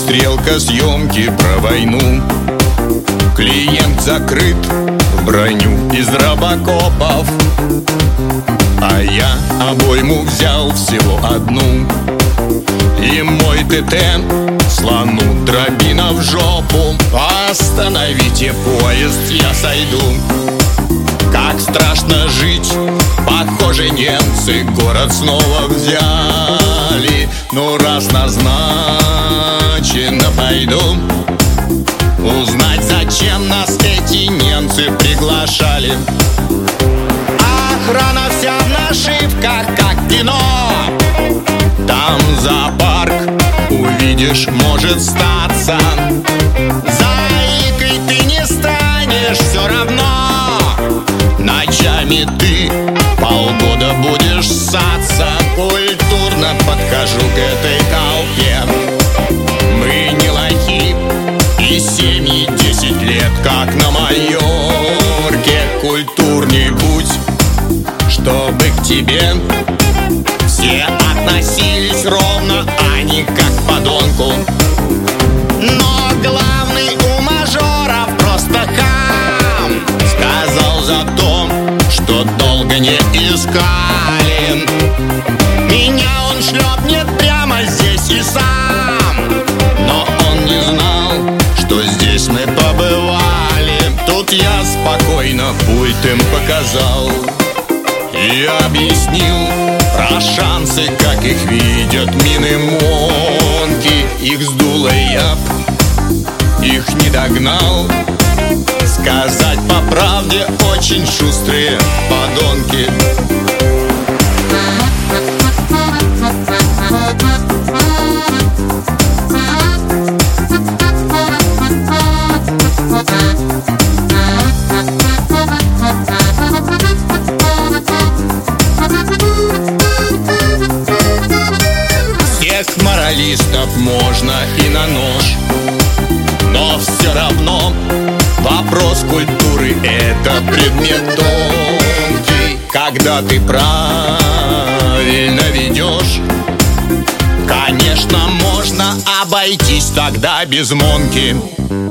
стрелка съемки про войну. Клиент закрыт в броню из робокопов, а я обойму взял всего одну. И мой ТТ слону дробина в жопу. Остановите поезд, я сойду. Как страшно жить, похоже, немцы город снова взяли. Ну раз назначено, пойду узнать, зачем нас эти немцы приглашали. Охрана вся в нашивках, как в кино. Там зоопарк, увидишь, может статься. Заикой ты не станешь все равно. Ночами ты полгода будешь ссаться. Культурно подхожу к этой толпе. Мы не лохи, и семьи 10 лет, как на Майорке. Культурней будь, чтобы к тебе все относились ровно, а не как к подонку. Но главный у мажоров просто хам. Сказал за то, что долго не искали. Меня он шлепнет прямо здесь и сам. Но он не знал, что здесь мы побывали. Тут я спокойно пульт им показал и объяснил про шансы, как их видят мины монки. Их сдуло, я б их не догнал. Сказать по правде, очень шустрые подонки. Всех моралистов можно и на нож, но все равно вопрос культуры — это предмет тонкий. Когда ты правильно ведешь, конечно, можно обойтись тогда без монки.